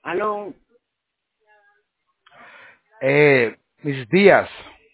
Aló, Mrs. Diaz.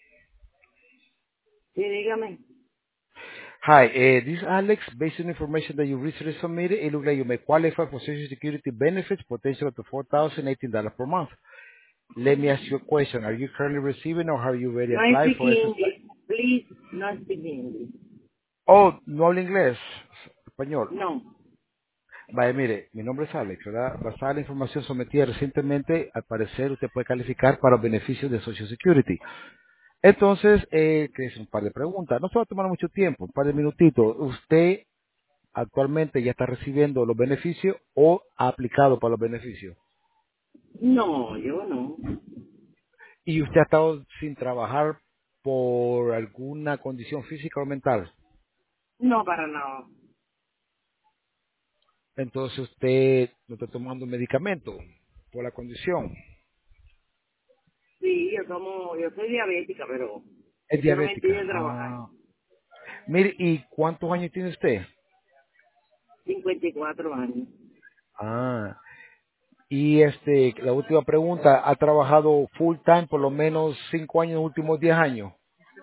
sí, dígame. Hi, this is Alex. Based on information that you recently submitted, it looks like you may qualify for Social Security benefits, potential up to $4,018 per month. Let me ask you a question. Are you currently receiving or have you already No applied speak for SSI? English. Please, no speak English. Oh, no hablo inglés, español. No, Vaya, mire, mi nombre es Alex, ¿verdad? Basada en la información sometida recientemente, al parecer usted puede calificar para los beneficios de Social Security. Entonces, que es un par de preguntas. No se va a tomar mucho tiempo, un par de minutitos. ¿Usted actualmente ya está recibiendo los beneficios o ha aplicado para los beneficios? no, yo no. ¿Y usted ha estado sin trabajar por alguna condición física o mental? No, para nada. Entonces usted no está tomando un medicamento por la condición. Sí, yo soy diabética, pero Es eso no me impide diabética. trabajar. Ah. Mire, ¿y cuántos años tiene usted? 54 años. Ah. Y la última pregunta, ¿ha trabajado full time por lo menos 5 años en los últimos 10 años?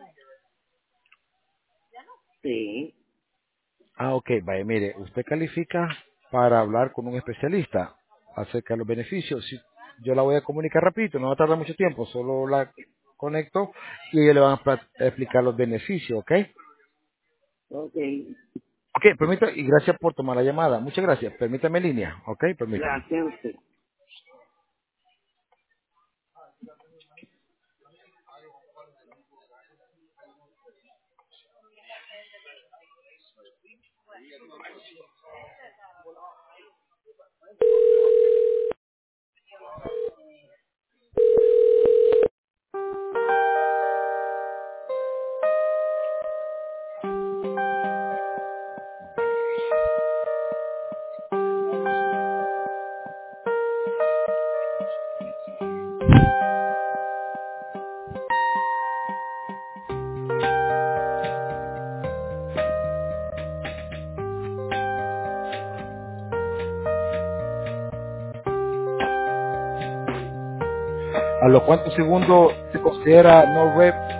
Sí, Ah, ok, vaya, mire, usted califica para hablar con un especialista acerca de los beneficios. Yo la voy a comunicar rapidito, no va a tardar mucho tiempo, solo la conecto y ellos le van a explicar los beneficios, ¿ok? ok. Ok, permítame, y gracias por tomar la llamada. Muchas gracias. Permítame en línea, ¿ok? Permítame. Gracias a usted. ¿A los cuántos segundos se considera no rep?